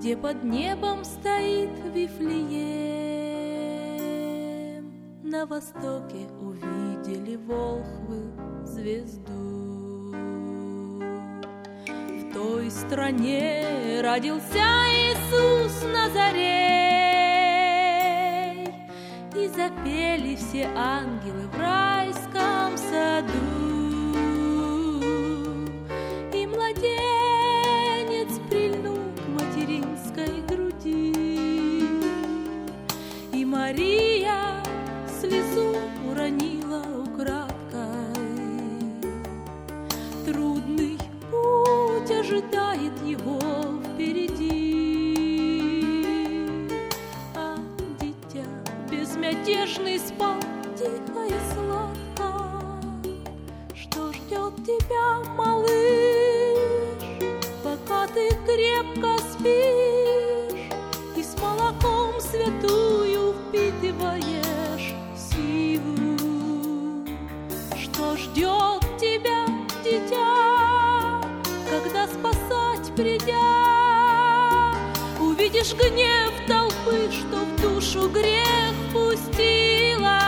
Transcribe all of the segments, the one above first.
где под небом стоит Вифлеем. На востоке увидели волхвы звезду. В той стране родился Иисус Назарей, и запели все ангелы в райском саду. И младенец прильнул к материнской груди, и Мария слезу уронила украдкой. Трудный путь ожидает его впереди, а дитя безмятежный спал тихо и сладко. Что ждет тебя, малыш, пока ты крепко спишь и с молоком святую впитываешь силу? Что ждет тебя, дитя, когда спасать придя, увидишь гнев толпы, что в душу грех пустила?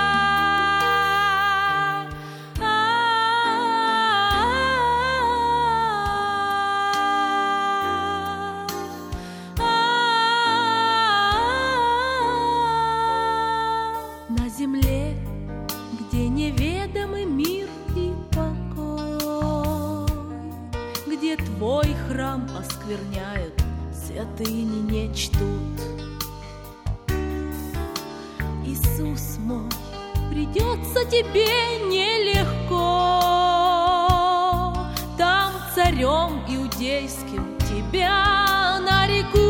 На земле, где неведомый мир и покой, где твой храм оскверняют, святыни не чтут, Иисус мой, придется тебе нелегко. Там царем иудейским тебя нарекут.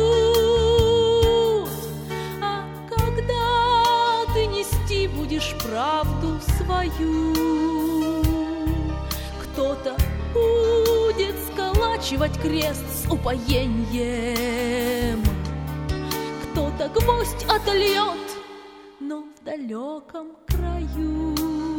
А когда ты нести будешь правду свою, кто-то будет сколачивать крест с упоением, кто-то гвоздь отольет, но в далеком краю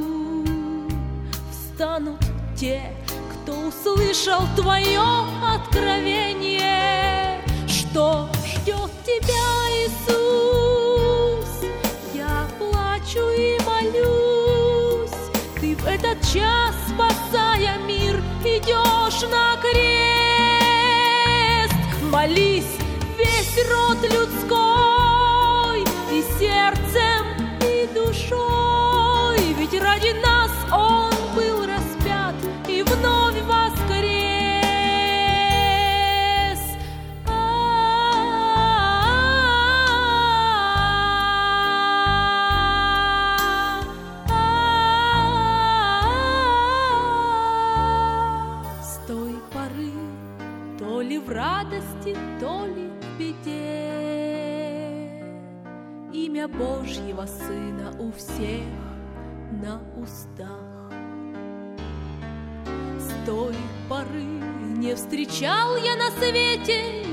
встанут те, кто услышал твое откровение. Что ждет тебя, Иисус? Я плачу и молюсь. Ты в этот час, спасая мир, идешь на крест. Молись, весь род людской, и сердцем, и душой, ведь ради нас Он был распят и вновь воскрес. С той поры, то ли в радости, то ли в беде, имя Божьего Сына у всех на устах. С той поры не встречал я на свете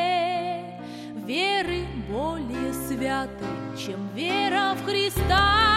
нигде веры более святой, чем вера в Христа.